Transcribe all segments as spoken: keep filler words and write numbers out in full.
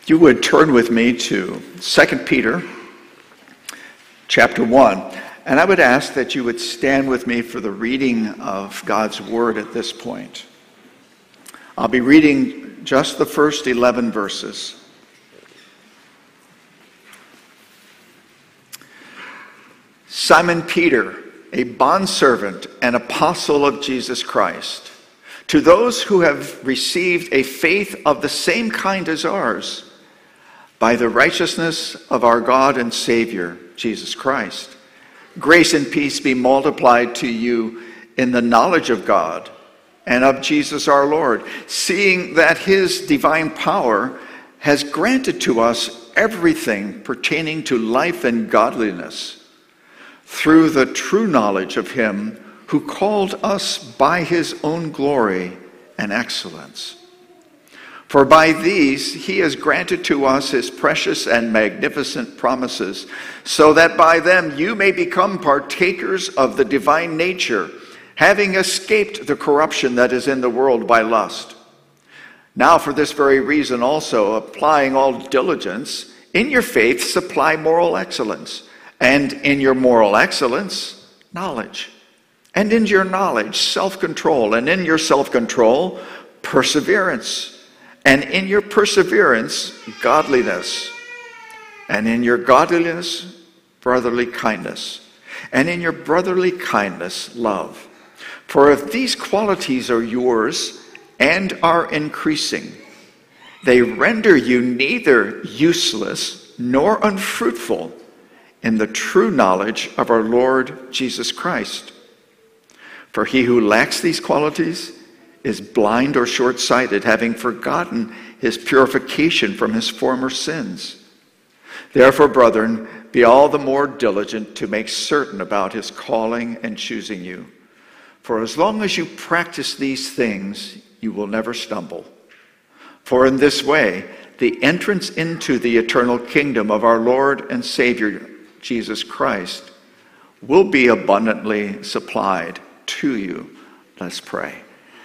You would turn with me to Second Peter chapter one, and I would ask that you would stand with me for the reading of God's Word at this point. I'll be reading just the first eleven verses. Simon Peter, a bondservant and apostle of Jesus Christ, to those who have received a faith of the same kind as ours, by the righteousness of our God and Savior, Jesus Christ, grace and peace be multiplied to you in the knowledge of God and of Jesus our Lord, seeing that his divine power has granted to us everything pertaining to life and godliness, through the true knowledge of him who called us by his own glory and excellence. For by these he has granted to us his precious and magnificent promises, so that by them you may become partakers of the divine nature, having escaped the corruption that is in the world by lust. Now for this very reason also, applying all diligence, in your faith supply moral excellence, and in your moral excellence, knowledge. And in your knowledge, self-control. And in your self-control, perseverance. And in your perseverance, godliness. And in your godliness, brotherly kindness. And in your brotherly kindness, love. For if these qualities are yours and are increasing, they render you neither useless nor unfruitful in the true knowledge of our Lord Jesus Christ. For he who lacks these qualities is blind or short-sighted, having forgotten his purification from his former sins. Therefore, brethren, be all the more diligent to make certain about his calling and choosing you. For as long as you practice these things, you will never stumble. For in this way, the entrance into the eternal kingdom of our Lord and Savior, Jesus Christ, will be abundantly supplied to you. Let's pray.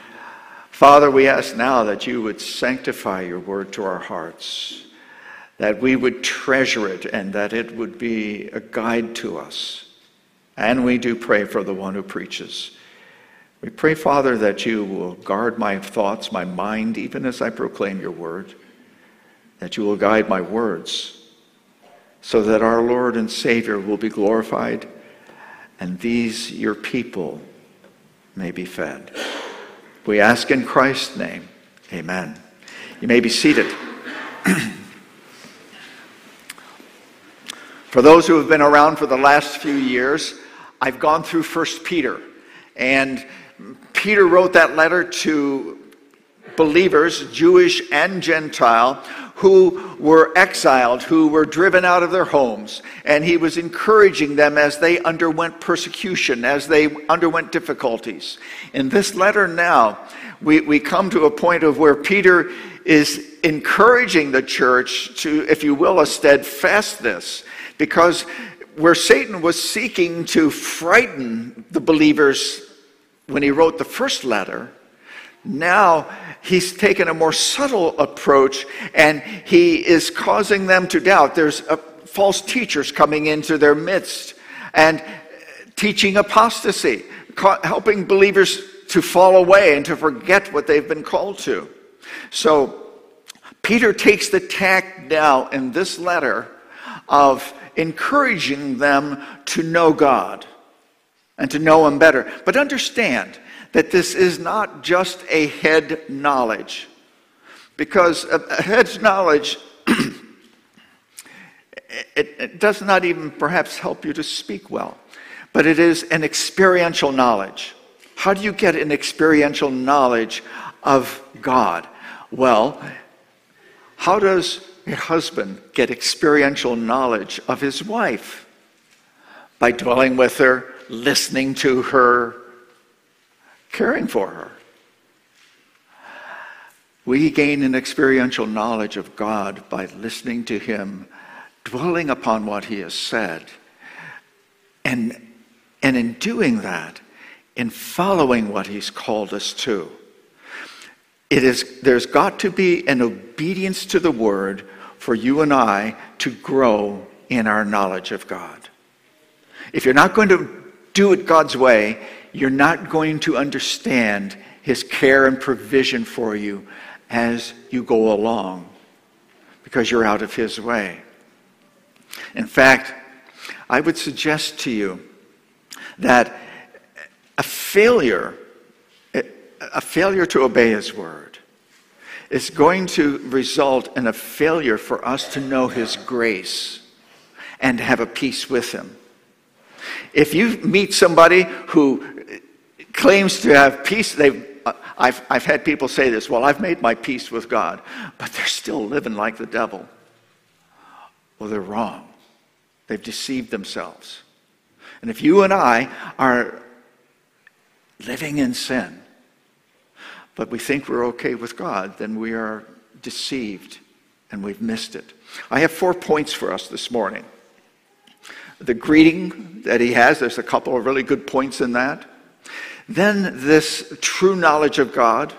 Father, we ask now that you would sanctify your word to our hearts, that we would treasure it and that it would be a guide to us. And we do pray for the one who preaches. We pray, Father, that you will guard my thoughts, my mind, even as I proclaim your word, that you will guide my words, so that our Lord and Savior will be glorified, and these, your people, may be fed. We ask in Christ's name, amen. You may be seated. For those who have been around for the last few years, I've gone through First Peter, and Peter wrote that letter to believers, Jewish and Gentile, who were exiled, who were driven out of their homes. And he was encouraging them as they underwent persecution, as they underwent difficulties. In this letter now, we, we come to a point of where Peter is encouraging the church to, if you will, a steadfastness. Because where Satan was seeking to frighten the believers when he wrote the first letter, now he's taken a more subtle approach, and he is causing them to doubt. There's uh, false teachers coming into their midst and teaching apostasy, ca- helping believers to fall away and to forget what they've been called to. So Peter takes the tack now in this letter of encouraging them to know God and to know him better. But understand that this is not just a head knowledge, because a head knowledge, it, it does not even perhaps help you to speak well, but it is an experiential knowledge. How do you get an experiential knowledge of God? Well, how does a husband get experiential knowledge of his wife? By dwelling with her, listening to her, caring for her. We gain an experiential knowledge of God by listening to him, dwelling upon what he has said, and, and in doing that, in following what he's called us to. It is, there's got to be an obedience to the word for you and I to grow in our knowledge of God. If you're not going to do it God's way, you're not going to understand his care and provision for you as you go along, because you're out of his way. In fact, I would suggest to you that a failure, a failure to obey his word is going to result in a failure for us to know his grace and have a peace with him. If you meet somebody who claims to have peace, they've I've, I've had people say this, well, I've made my peace with God, but they're still living like the devil. Well, they're wrong. They've deceived themselves. And if you and I are living in sin, but we think we're okay with God, then we are deceived and we've missed it. I have four points for us this morning. The greeting that he has, there's a couple of really good points in that. Then this true knowledge of God,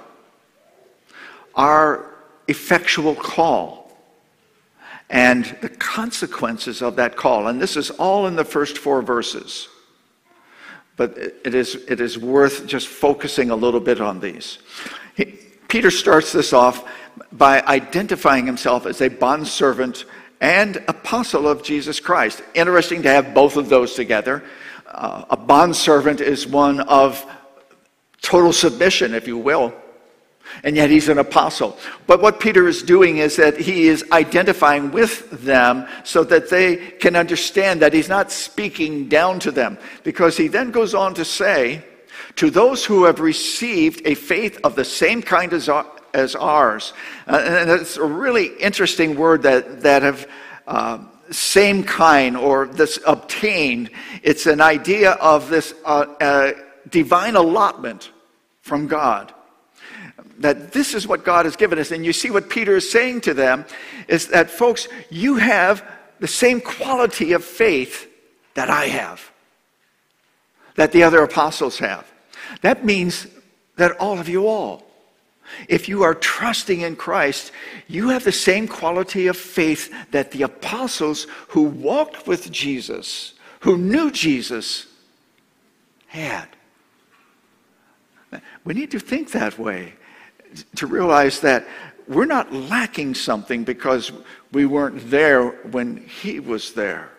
our effectual call, and the consequences of that call. And this is all in the first four verses. But it is, it is worth just focusing a little bit on these. He, Peter starts this off by identifying himself as a bondservant and apostle of Jesus Christ. Interesting to have both of those together. Uh, a bondservant is one of total submission, if you will, and yet he's an apostle. But what Peter is doing is that he is identifying with them so that they can understand that he's not speaking down to them, because he then goes on to say, to those who have received a faith of the same kind as, as ours. Uh, and it's a really interesting word that, that have uh, same kind, or this obtained. It's an idea of this uh, uh, divine allotment from God. That this is what God has given us. And you see what Peter is saying to them is that, folks, you have the same quality of faith that I have, that the other apostles have. That means that all of you all, if you are trusting in Christ, you have the same quality of faith that the apostles who walked with Jesus, who knew Jesus, had. We need to think that way, to realize that we're not lacking something because we weren't there when he was there.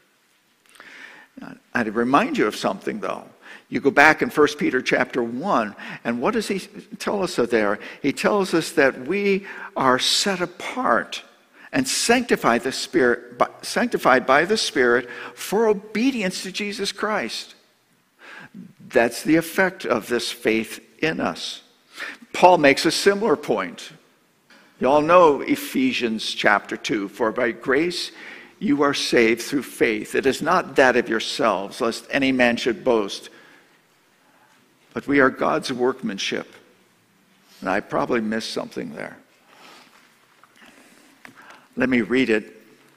I'd remind you of something, though. You go back in First Peter chapter one, and what does he tell us there? He tells us that we are set apart and sanctified the Spirit, sanctified by the Spirit for obedience to Jesus Christ. That's the effect of this faith in us. Paul makes a similar point. You all know Ephesians chapter two, for by grace you are saved through faith. It is not that of yourselves, lest any man should boast. But we are God's workmanship. And I probably missed something there. Let me read it.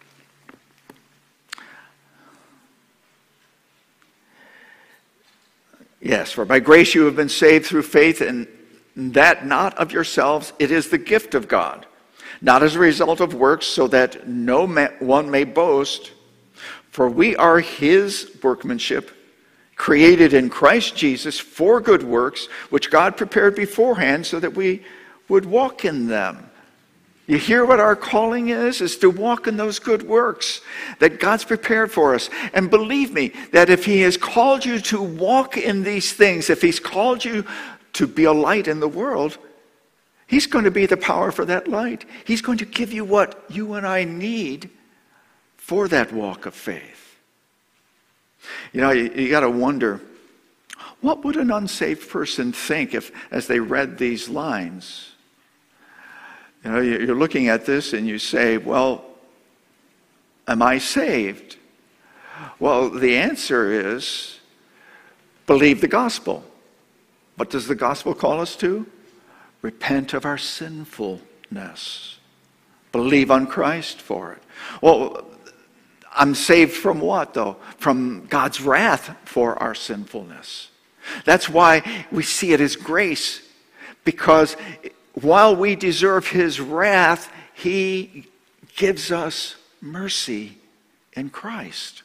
Yes, for by grace you have been saved through faith, and that not of yourselves, it is the gift of God. Not as a result of works, so that no one may boast. For we are his workmanship, created in Christ Jesus for good works, which God prepared beforehand so that we would walk in them. You hear what our calling is? Is to walk in those good works that God's prepared for us. And believe me, that if he has called you to walk in these things, if he's called you to be a light in the world, he's going to be the power for that light. He's going to give you what you and I need for that walk of faith. You know, you, you got to wonder, what would an unsaved person think if, as they read these lines? You know, you're looking at this and you say, well, am I saved? Well, the answer is, believe the gospel. What does the gospel call us to? Repent of our sinfulness. Believe on Christ for it. Well, I'm saved from what, though? From God's wrath for our sinfulness. That's why we see it as grace. Because while we deserve his wrath, he gives us mercy in Christ.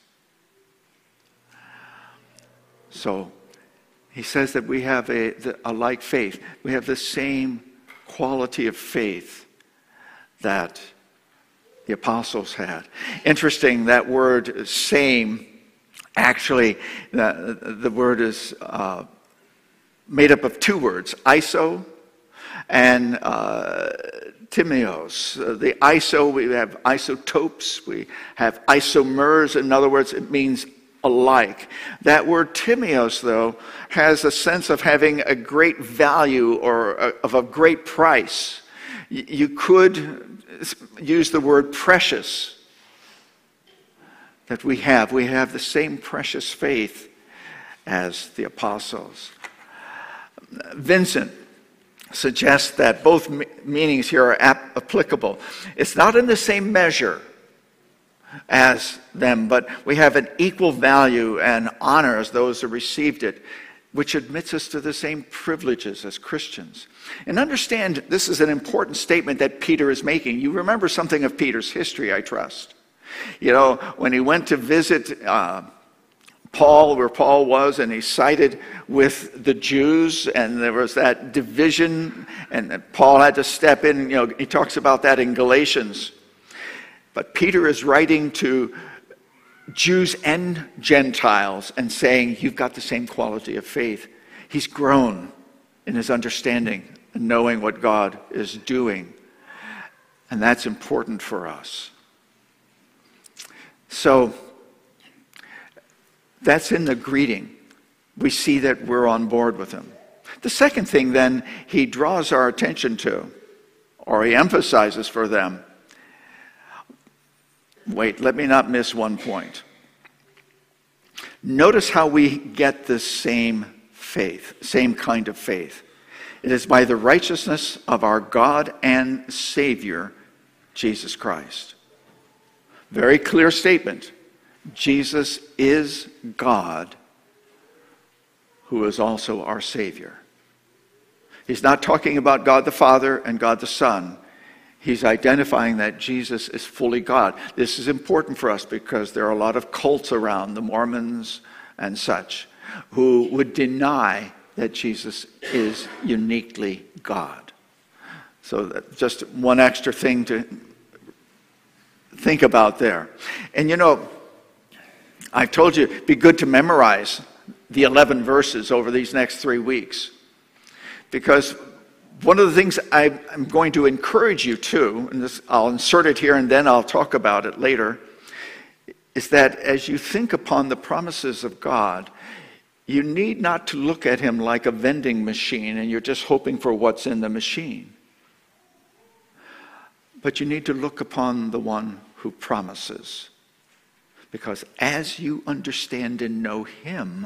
So he says that we have a, a like faith. We have the same quality of faith that the apostles had. Interesting, that word same, actually, the, the word is uh, made up of two words, iso and uh, timios. Uh, the iso, we have isotopes, we have isomers. In other words, it means alike. That word timios, though, has a sense of having a great value or a, of a great price. Y- you could use the word precious that we have. We have the same precious faith as the apostles. Vincent suggests that both meanings here are ap- applicable. It's not in the same measure as them, but we have an equal value and honor as those who received it, which admits us to the same privileges as Christians. And understand, this is an important statement that Peter is making. You remember something of Peter's history, I trust. You know, when he went to visit uh, Paul, where Paul was, and he sided with the Jews, and there was that division, and Paul had to step in. You know, he talks about that in Galatians. But Peter is writing to Jews and Gentiles and saying, you've got the same quality of faith. He's grown in his understanding and knowing what God is doing. And that's important for us. So, that's in the greeting. We see that we're on board with him. The second thing then he draws our attention to, or he emphasizes for them, wait, let me not miss one point. Notice how we get the same faith, same kind of faith. It is by the righteousness of our God and Savior, Jesus Christ. Very clear statement. Jesus is God, who is also our Savior. He's not talking about God the Father and God the Son. He's identifying that Jesus is fully God. This is important for us because there are a lot of cults around, the Mormons and such, who would deny that Jesus is uniquely God. So that's just one extra thing to think about there. And you know, I've told you it'd be good to memorize the eleven verses over these next three weeks. Because one of the things I, I'm going to encourage you to, and this, I'll insert it here and then I'll talk about it later, is that as you think upon the promises of God, you need not to look at him like a vending machine and you're just hoping for what's in the machine. But you need to look upon the one who promises. Because as you understand and know him,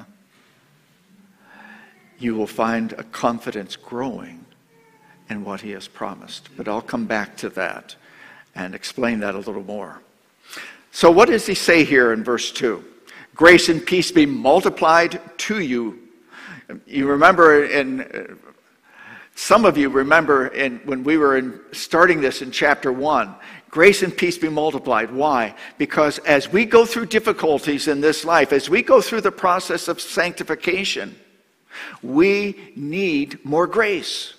you will find a confidence growing in what he has promised. But I'll come back to that and explain that a little more. So what does he say here in verse two? Grace and peace be multiplied to you. You remember in, some of you remember in, when we were in, starting this in chapter one, grace and peace be multiplied. Why? Because as we go through difficulties in this life, as we go through the process of sanctification, we need more grace.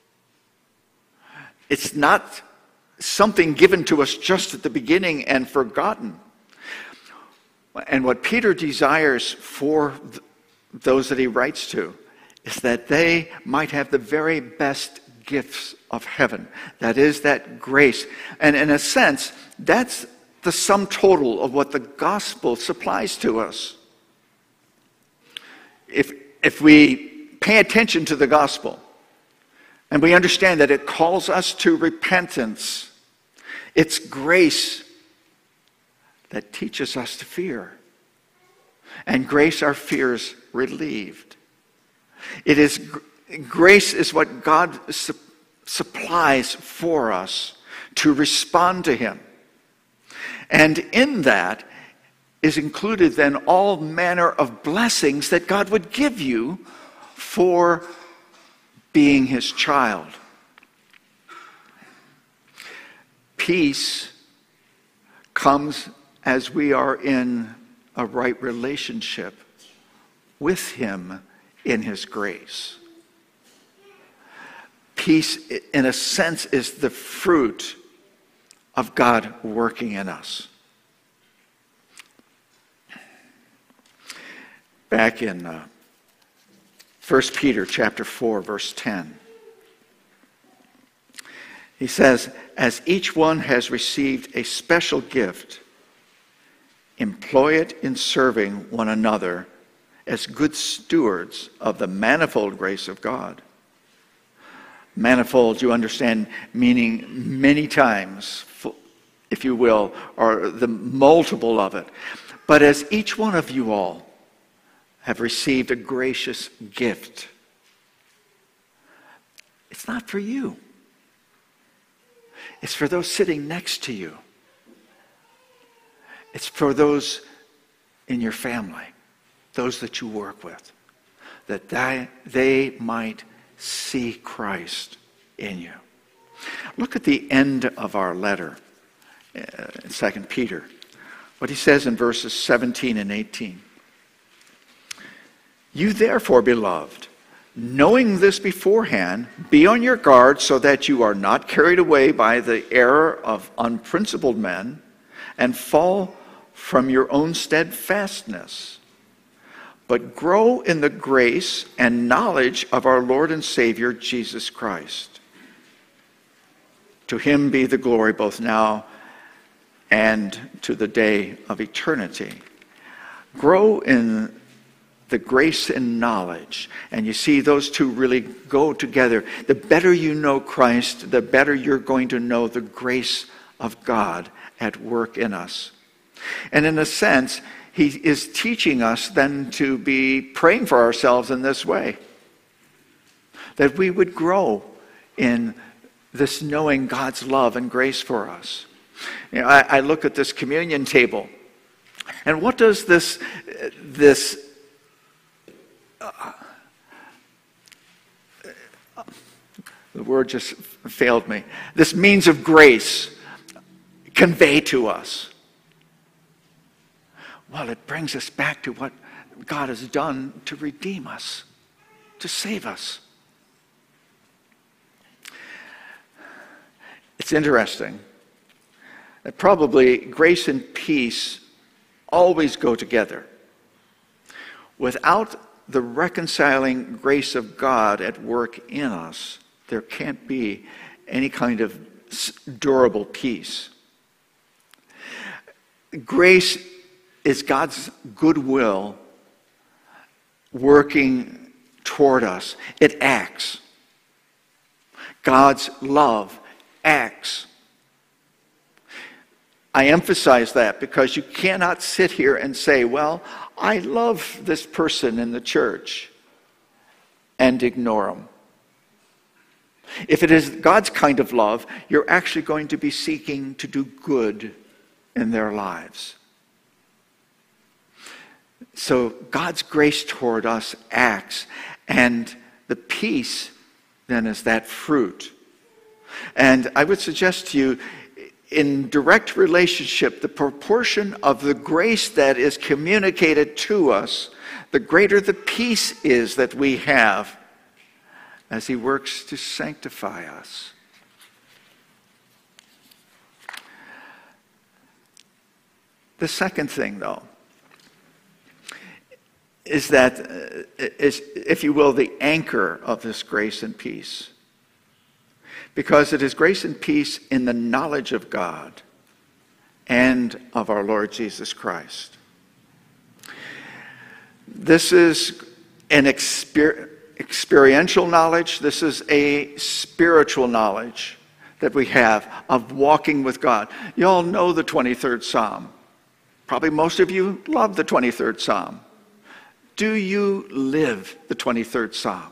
It's not something given to us just at the beginning and forgotten. And what Peter desires for th- those that he writes to is that they might have the very best gifts of heaven. That is, that grace. And in a sense, that's the sum total of what the gospel supplies to us. If, if we pay attention to the gospel, and we understand that it calls us to repentance, it's grace that teaches us to fear. And grace, our fears relieved. It is grace is what God su- supplies for us to respond to him. And in that is included then all manner of blessings that God would give you for being his child. Peace comes as we are in a right relationship with him in his grace. Peace, in a sense, is the fruit of God working in us. Back in uh, First Peter chapter four, verse ten. He says, as each one has received a special gift, employ it in serving one another as good stewards of the manifold grace of God. Manifold, you understand, meaning many times, if you will, or the multiple of it. But as each one of you all have received a gracious gift, it's not for you. It's for those sitting next to you. It's for those in your family, those that you work with, that they, they might see Christ in you. Look at the end of our letter uh, in Second Peter, what he says in verses seventeen and eighteen. You therefore, beloved, knowing this beforehand, be on your guard so that you are not carried away by the error of unprincipled men and fall from your own steadfastness, but grow in the grace and knowledge of our Lord and Savior, Jesus Christ. To him be the glory both now and to the day of eternity. Grow in the grace and knowledge. And you see, those two really go together. The better you know Christ, the better you're going to know the grace of God at work in us. And in a sense, he is teaching us then to be praying for ourselves in this way. That we would grow in this knowing God's love and grace for us. You know, I, I look at this communion table. And what does this, this uh, the word just failed me, this means of grace convey to us? Well, it brings us back to what God has done to redeem us, to save us. It's interesting that probably grace and peace always go together. Without the reconciling grace of God at work in us, there can't be any kind of durable peace. Grace is God's goodwill working toward us. It acts. God's love acts. I emphasize that because you cannot sit here and say, well, I love this person in the church, and ignore them. If it is God's kind of love, you're actually going to be seeking to do good in their lives. So God's grace toward us acts, and the peace then is that fruit. And I would suggest to you, in direct relationship, the proportion of the grace that is communicated to us, the greater the peace is that we have as he works to sanctify us. The second thing, though, is that, is, if you will, the anchor of this grace and peace. Because it is grace and peace in the knowledge of God and of our Lord Jesus Christ. This is an exper- experiential knowledge. This is a spiritual knowledge that we have of walking with God. You all know the twenty-third Psalm. Probably most of you love the twenty-third Psalm. Do you live the twenty-third Psalm?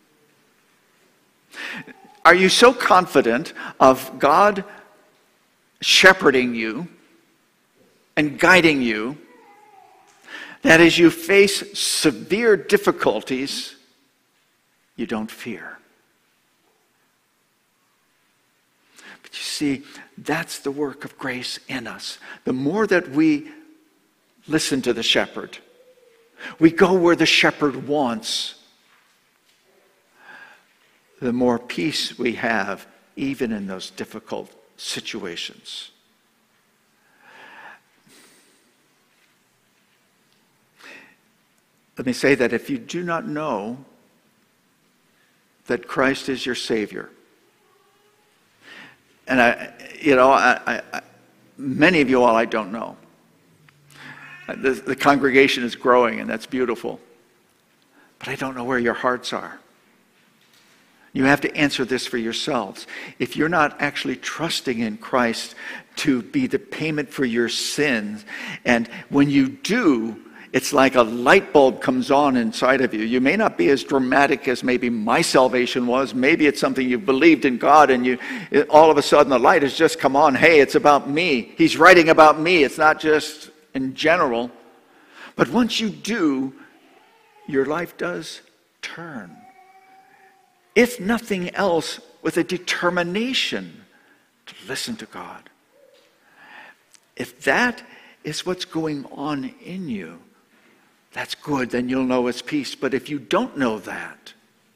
Are you so confident of God shepherding you and guiding you that as you face severe difficulties, you don't fear? But you See, that's the work of grace in us. The more that we listen to the shepherd, we go where the shepherd wants, the more peace we have, even in those difficult situations. Let me say that if you do not know that Christ is your Savior, and I, you know, I, I, many of you all I don't know. The, the congregation is growing, and that's beautiful. But I don't know where your hearts are. You have to answer this for yourselves. If you're not actually trusting in Christ to be the payment for your sins, and when you do, it's like a light bulb comes on inside of you. You may not be as dramatic as maybe my salvation was. Maybe it's something you've believed in God and you it, all of a sudden the light has just come on. Hey, it's about me. He's writing about me. It's not just in general. But once you do, your life does turn. If nothing else, with a determination to listen to God. If that is what's going on in you, that's good, then you'll know it's peace. But if you don't know that,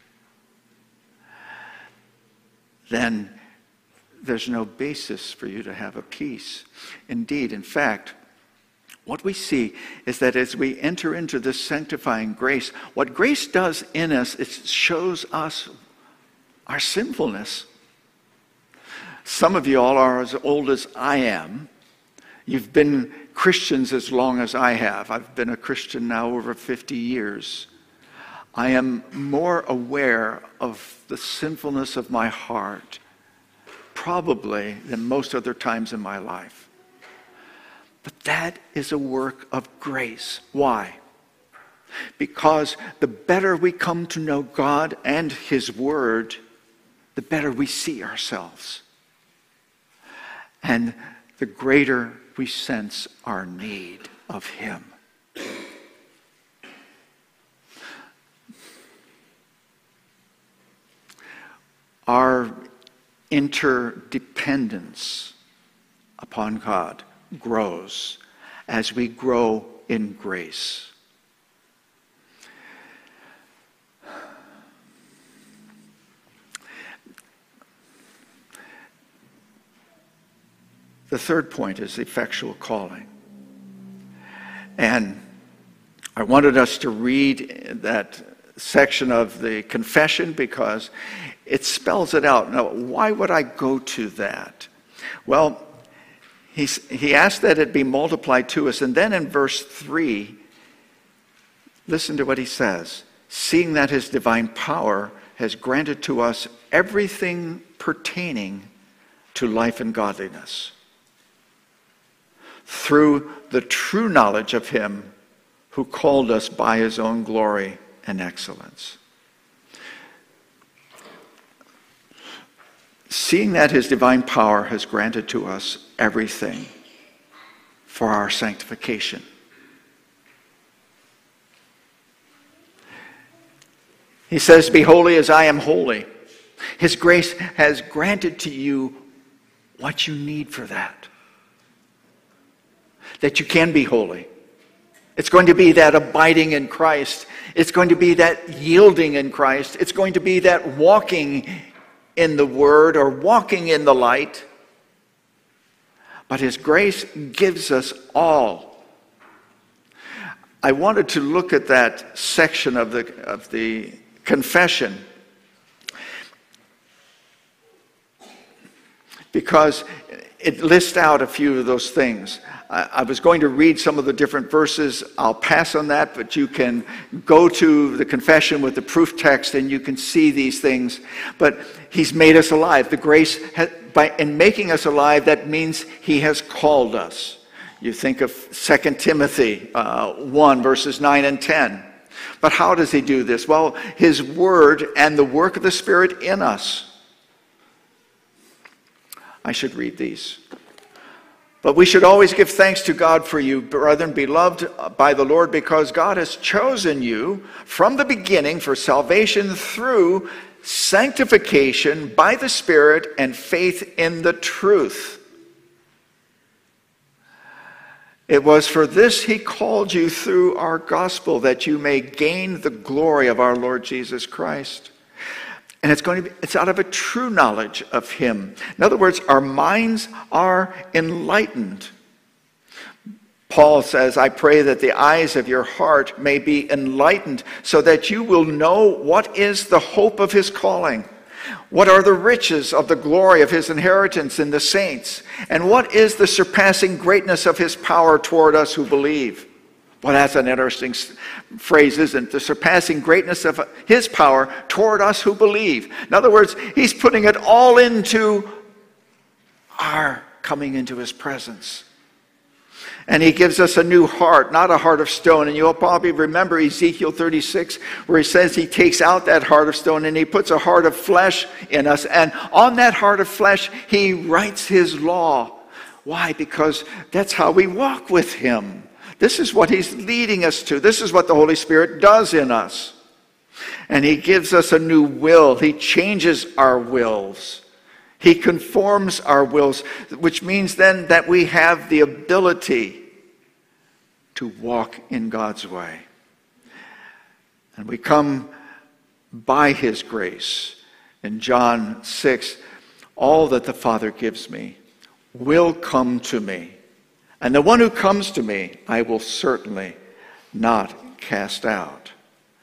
then there's no basis for you to have a peace. Indeed, in fact, what we see is that as we enter into this sanctifying grace, what grace does in us, it shows us our sinfulness. Some of you all are as old as I am. You've been Christians as long as I have. I've been a Christian now over fifty years. I am more aware of the sinfulness of my heart, probably, than most other times in my life. But that is a work of grace. Why? Because the better we come to know God and His Word, the better we see ourselves. And the greater we sense our need of Him. Our interdependence upon God grows as we grow in grace. The third point is effectual calling. And I wanted us to read that section of the confession because it spells it out. Now, why would I go to that? Well, he's, he asked that it be multiplied to us. And then in verse three, listen to what he says. Seeing that His divine power has granted to us everything pertaining to life and godliness, through the true knowledge of Him who called us by His own glory and excellence. Seeing that His divine power has granted to us everything for our sanctification. He says, be holy as I am holy. His grace has granted to you what you need for that. That you can be holy. It's going to be that abiding in Christ. It's going to be that yielding in Christ. It's going to be that walking in the Word or walking in the light. But His grace gives us all. I wanted to look at that section of the, of the confession because it lists out a few of those things. I was going to read some of the different verses. I'll pass on that, but you can go to the confession with the proof text and you can see these things. But He's made us alive. The grace, has, by in making us alive, that means He has called us. You think of Second Timothy uh, one, verses nine and ten. But how does He do this? Well, His Word and the work of the Spirit in us. I should read these. But we should always give thanks to God for you, brethren, beloved by the Lord, because God has chosen you from the beginning for salvation through sanctification by the Spirit and faith in the truth. It was for this he called you through our gospel, that you may gain the glory of our Lord Jesus Christ. And it's going to be, it's out of a true knowledge of him. In other words, our minds are enlightened. Paul says, I pray that the eyes of your heart may be enlightened, so that you will know what is the hope of his calling. What are the riches of the glory of his inheritance in the saints? And what is the surpassing greatness of his power toward us who believe? Well, that's an interesting phrase, isn't it? The surpassing greatness of his power toward us who believe. In other words, he's putting it all into our coming into his presence. And he gives us a new heart, not a heart of stone. And you'll probably remember Ezekiel thirty-six, where he says he takes out that heart of stone and he puts a heart of flesh in us. And on that heart of flesh, he writes his law. Why? Because that's how we walk with him. This is what he's leading us to. This is what the Holy Spirit does in us. And he gives us a new will. He changes our wills. He conforms our wills, which means then that we have the ability to walk in God's way. And we come by his grace. In John six, all that the Father gives me will come to me. And the one who comes to me, I will certainly not cast out.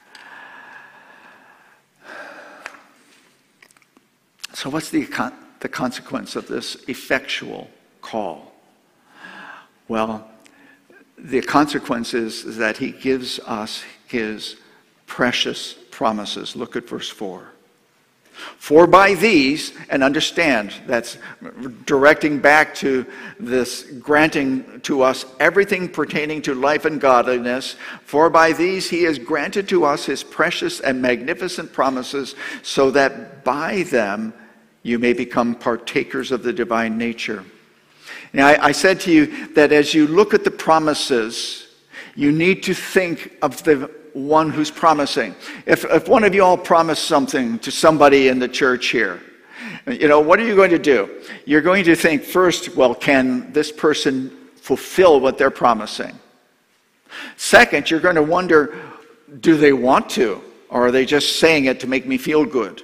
So what's the, the consequence of this effectual call? Well, the consequence is that he gives us his precious promises. Look at verse four. For by these, and understand, that's directing back to this granting to us everything pertaining to life and godliness. For by these he has granted to us his precious and magnificent promises, so that by them you may become partakers of the divine nature. Now, I, I said to you that as you look at the promises, you need to think of the one who's promising. If, if one of you all promised something to somebody in the church here, you know, what are you going to do? You're going to think first, well, can this person fulfill what they're promising? Second, you're going to wonder, do they want to? Or are they just saying it to make me feel good?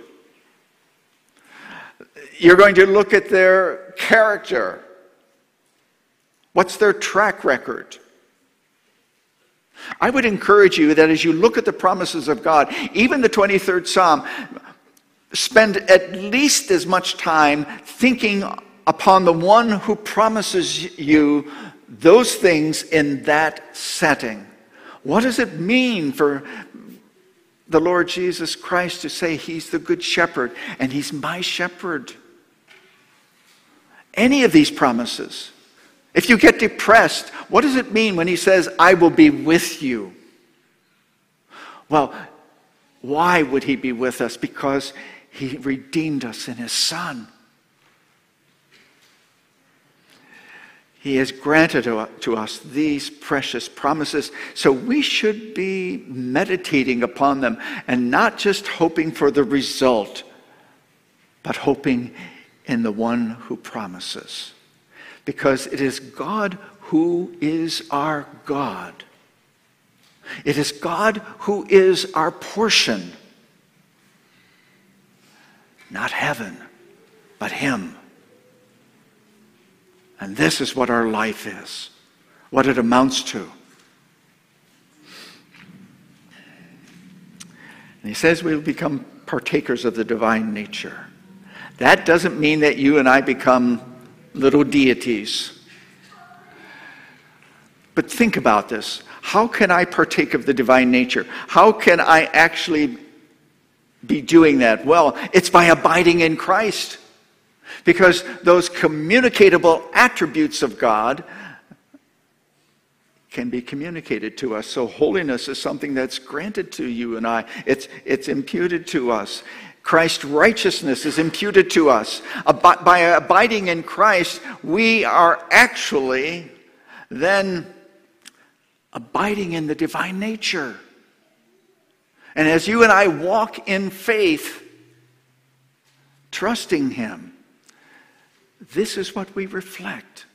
You're going to look at their character. What's their track record? I would encourage you that as you look at the promises of God, even the twenty-third Psalm, spend at least as much time thinking upon the one who promises you those things in that setting. What does it mean for the Lord Jesus Christ to say he's the good shepherd and he's my shepherd? Any of these promises. If you get depressed, what does it mean when he says, I will be with you? Well, why would he be with us? Because he redeemed us in his Son. He has granted to us these precious promises, so we should be meditating upon them and not just hoping for the result, but hoping in the one who promises. Because it is God who is our God. It is God who is our portion. Not heaven, but him. And this is what our life is, what it amounts to. And he says we'll become partakers of the divine nature. That doesn't mean that you and I become little deities. But think about this. How can I partake of the divine nature? How can I actually be doing that? Well, it's by abiding in Christ. Because those communicatable attributes of God can be communicated to us. So holiness is something that's granted to you and I. It's, it's imputed to us. Christ's righteousness is imputed to us. By abiding in Christ, we are actually then abiding in the divine nature. And as you and I walk in faith, trusting him. This is what we reflect.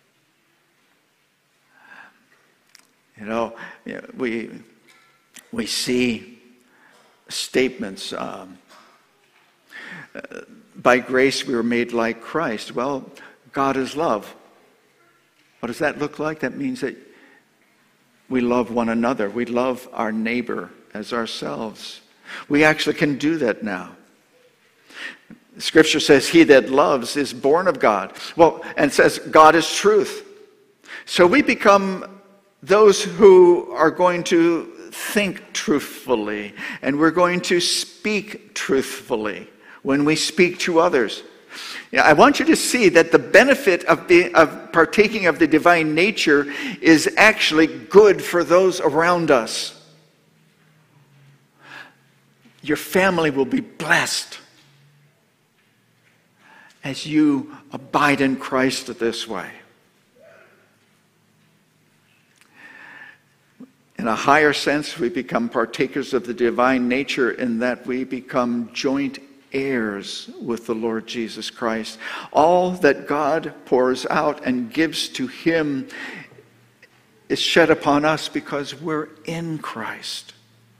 You know, we, we see statements, um, uh, by grace we were made like Christ. Well, God is love. What does that look like? That means that we love one another. We love our neighbor as ourselves. We actually can do that now. Scripture says, he that loves is born of God. Well, and says God is truth. So we become those who are going to think truthfully, and we're going to speak truthfully when we speak to others. Yeah, I want you to see that the benefit of, being, of partaking of the divine nature is actually good for those around us. Your family will be blessed as you abide in Christ this way. In a higher sense, we become partakers of the divine nature in that we become joint heirs with the Lord Jesus Christ. All that God pours out and gives to him is shed upon us because we're in Christ.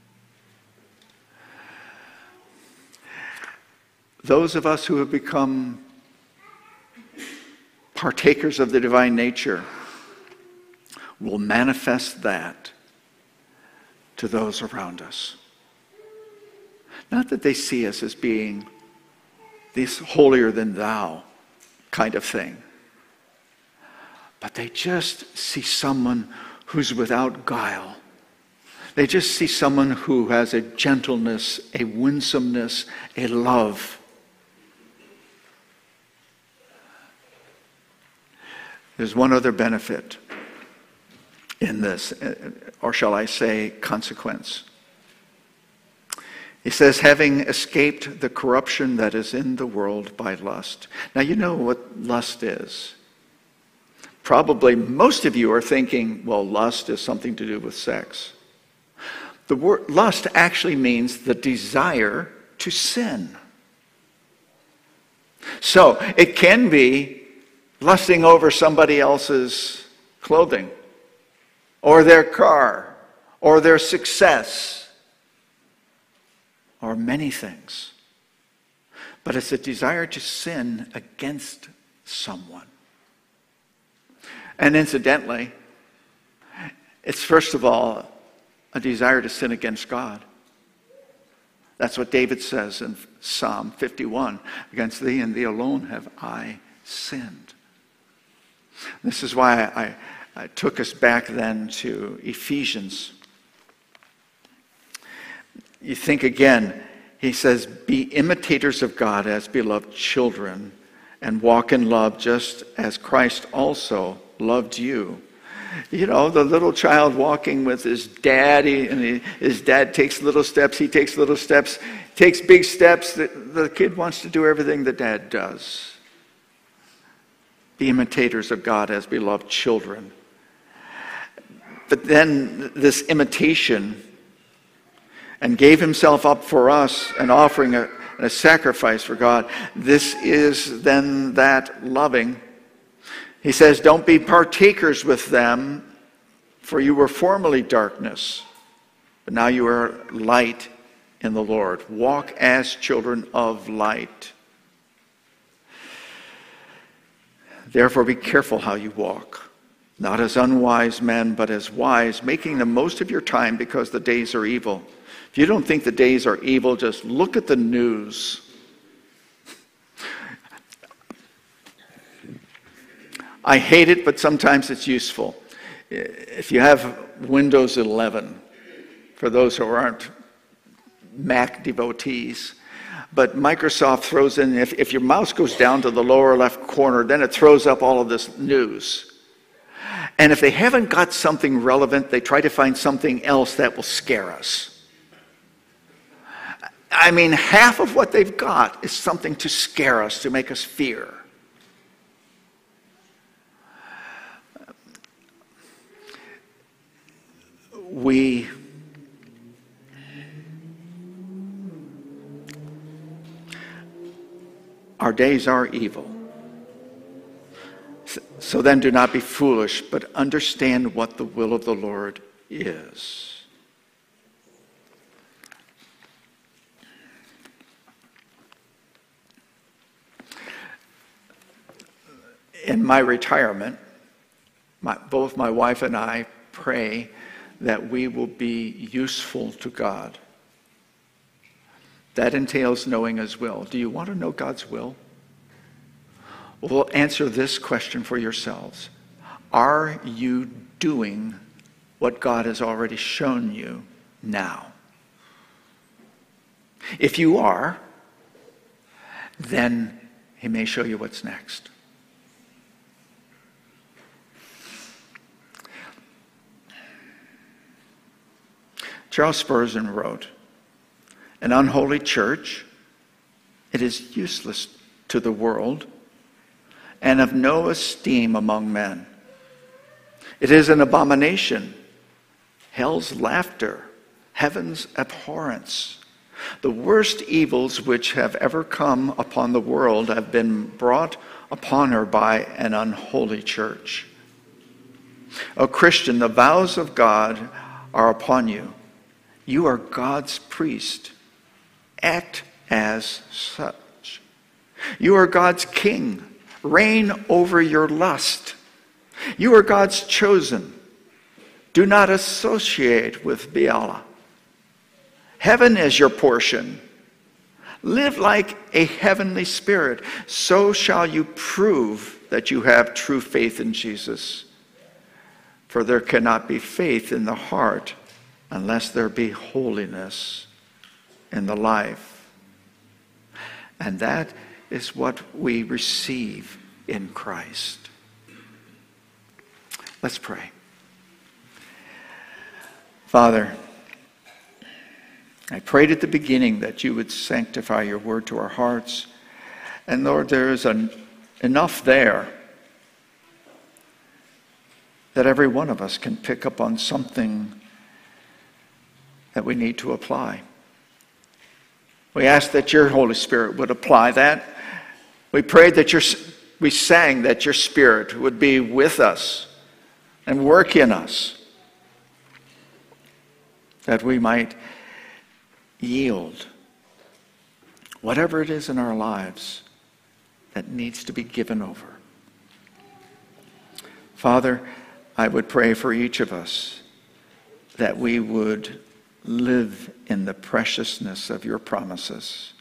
Those of us who have become partakers of the divine nature will manifest that to those around us. Not that they see us as being this holier than thou kind of thing, but they just see someone who's without guile. They just see someone who has a gentleness, a winsomeness, a love. There's one other benefit in this, or shall I say, consequence. He says, having escaped the corruption that is in the world by lust. Now, you know what lust is. Probably most of you are thinking, well, lust is something to do with sex. The word lust actually means the desire to sin. So, it can be lusting over somebody else's clothing, or their car, or their success, or many things. But it's a desire to sin against someone. And incidentally, it's first of all a desire to sin against God. That's what David says in Psalm fifty-one. Against thee and thee alone have I sinned. This is why I, I took us back then to Ephesians. You think again, he says, be imitators of God as beloved children and walk in love just as Christ also loved you. You know, the little child walking with his daddy, and he, his dad takes little steps, he takes little steps, takes big steps. The, the kid wants to do everything the dad does. Be imitators of God as beloved children. But then this imitation, and gave himself up for us, an offering, a, a sacrifice for God. This is then that loving. He says, don't be partakers with them, for you were formerly darkness, but now you are light in the Lord. Walk as children of light. Therefore be careful how you walk, not as unwise men, but as wise, making the most of your time because the days are evil. If you don't think the days are evil, just look at the news. I hate it, but sometimes it's useful. If you have Windows eleven, for those who aren't Mac devotees, but Microsoft throws in, if, if your mouse goes down to the lower left corner, then it throws up all of this news. And if they haven't got something relevant, they try to find something else that will scare us. I mean, half of what they've got is something to scare us, to make us fear. We Our days are evil. So then do not be foolish, but understand what the will of the Lord is. In my retirement, my, both my wife and I pray that we will be useful to God. That entails knowing His will. Do you want to know God's will? Well, answer this question for yourselves. Are you doing what God has already shown you now? If you are, then He may show you what's next. Charles Spurgeon wrote, "An unholy church, it is useless to the world and of no esteem among men. It is an abomination, hell's laughter, heaven's abhorrence. The worst evils which have ever come upon the world have been brought upon her by an unholy church. O Christian, the vows of God are upon you. You are God's priest. Act as such. You are God's king. Reign over your lust. You are God's chosen. Do not associate with Baalah. Heaven is your portion. Live like a heavenly spirit. So shall you prove that you have true faith in Jesus. For there cannot be faith in the heart unless there be holiness in the life." And that is what we receive in Christ. Let's pray. Father, I prayed at the beginning that you would sanctify your word to our hearts. And Lord, there is an, enough there that every one of us can pick up on something that we need to apply. We ask that your Holy Spirit would apply that. We prayed that your, we sang that your Spirit would be with us and work in us, that we might yield whatever it is in our lives that needs to be given over. Father, I would pray for each of us that we would live in the preciousness of your promises,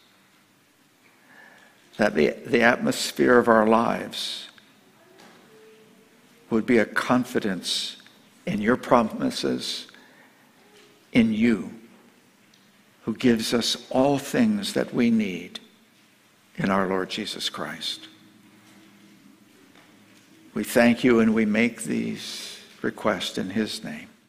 that the, the atmosphere of our lives would be a confidence in your promises, in you, who gives us all things that we need in our Lord Jesus Christ. We thank you and we make these requests in his name.